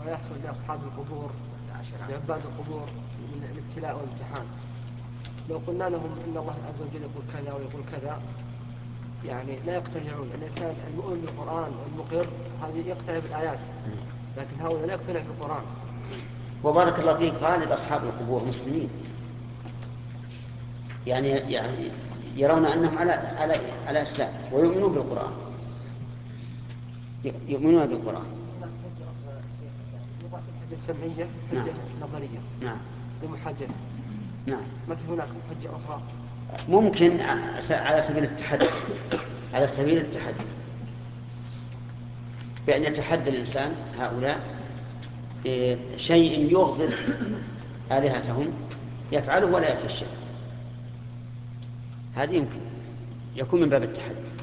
ما يحصل لأصحاب القبور لعباد القبور من الابتلاء والامتحان. لو قلنا لهم إن الله عز وجل يقول كذا ويقول كذا يعني لا يقتنعون. الإنسان المؤمن بالقرآن والمقر هذه يقتنع بالآيات، لكن هؤلاء لا يقتنع بالقرآن. وبارك الله فيك، غالب أصحاب القبور مسلمين، يعني يرون أنهم على إسلام ويؤمنون بالقرآن، يؤمنون بالقرآن. الحجة السمعية حجة نظرية. نعم. لمحجة. نعم. ما في هناك حجة أخرى؟ ممكن على سبيل التحدي، على سبيل التحدي، بأن يتحدى الإنسان هؤلاء شيء يغضب آلهتهم يفعله ولا يأتي الشيء، هذه يمكن يكون من باب التحدي.